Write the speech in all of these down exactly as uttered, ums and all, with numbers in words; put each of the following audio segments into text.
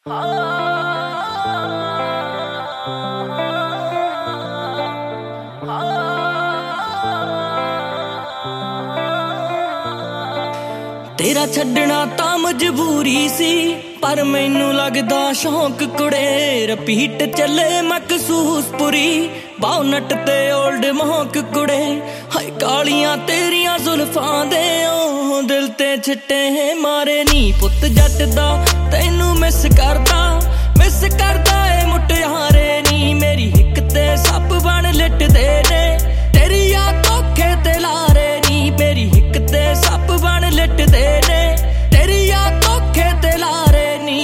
तेरा छड्डना तां मजबूरी सी, पर मैनू लगदा शौक कुड़े। रपीट चले मखसूस पुरी, बाउनट ते ओल्ड मोहक कुड़े। हाय कालियां तेरियां जुल्फां दे ओ दिल ते छिट्टे मारे नी। पुत जट दा तैनू मिस करदा, मिस करदा ए मुटियारे नी। मेरी हिक ते सप बन लिटदे ने, तेरी याद धोखे ते लारे नी। मेरी हिक ते सप बन लिटदे ने, तेरी याद धोखे ते लारे नी।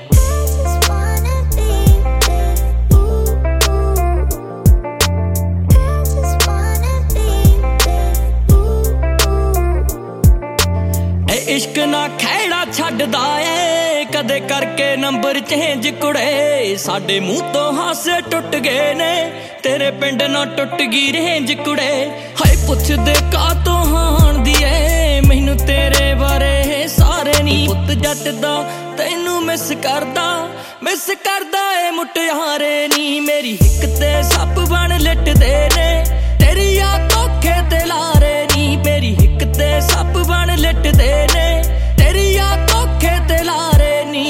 इश्क ना खैड़ा छड्डदा ए, कदे करके नंबर चेंज कुड़े। साडे मुंह तो हासे टुट गए ने, तेरे पिंड ना टुट गई रेंज कुड़े। हाय पुछदे का तो हाण दी ए, मैनू तेरे बारे सारे नी। पुत जट दा तैनू मिस करदा, मिस करदा ए मुटियारे नी। मेरी हिक ते सप बन लिटदे ने, तेरी याद धोखे ते लारे नी। मेरी हिक ते सप बन लिटदे ने, तेरी याद धोखे ते लारे नी।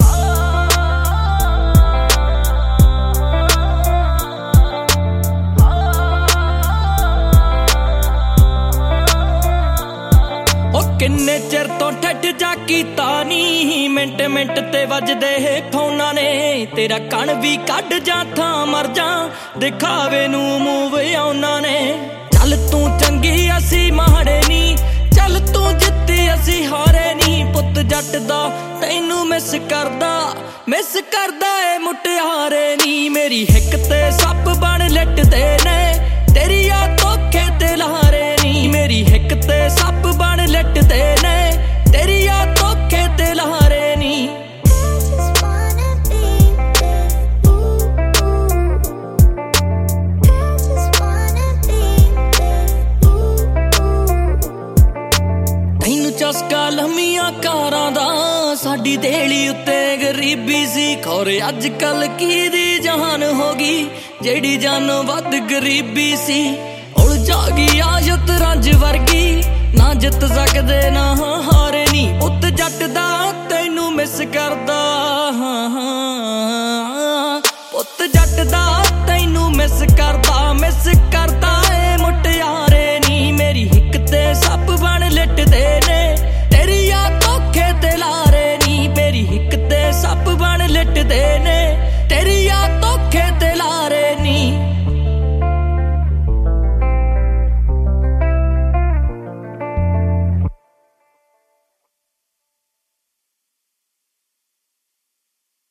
किन्ने चिर तो ठठ जा कीता नी, मिंट मिंट ते वजदे फोना ने। तेरा कण भी कढ जा था मर जा, दिखावे नू मूव आउना ने। चल तू चंगी असी माड़े नी, चल तू जित्ती असी हारे नी। पुत जट दा तैनू मिस करदा, मिस करदा ए मुटियारे नी। मेरी हिक ते सप बन लिटदे ने, तेरी याद धोखे ते लारे नी। मेरी हिक ते सप बन लिटदे ने, तेरी याद धोखे ते लारे नी। तैनू चस्का लम्मियां कारां दा, साडी देहली उत्ते गरीबी सी। खौर अज कल की दी जहान हो गई, जेड़ी जानो वध गरीबी सी। उलझा गई आजत रंज वर्गी, ना जित सकदे ना हारे नी। पुत जट दा तैनू मिस करदा, पुत जट दा तैनू मिस करदा, मिस करदा ए मुटियारे नी। मेरी हिक ते सप बन लिटदे ने, तेरी याद धोखे ते लारे नी। मेरी हिक ते सप बन लिटदे ने, तेरी